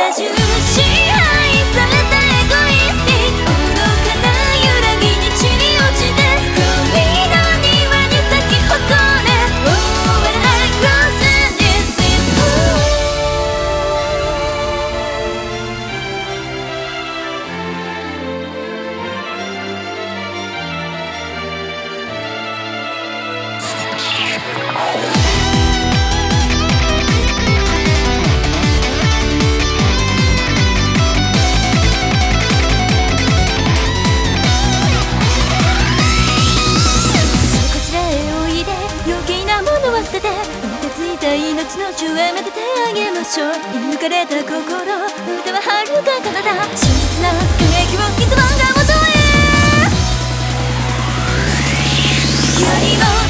中支配されたエゴイスティック愚かな揺らぎに散り落ちて恋の庭に咲き誇れ Oh, when I close and this is who 捨てて凍てついた命の上めでてあげましょう射抜かれた心歌は遥か彼方真実な兵器を刻んだ元へよりも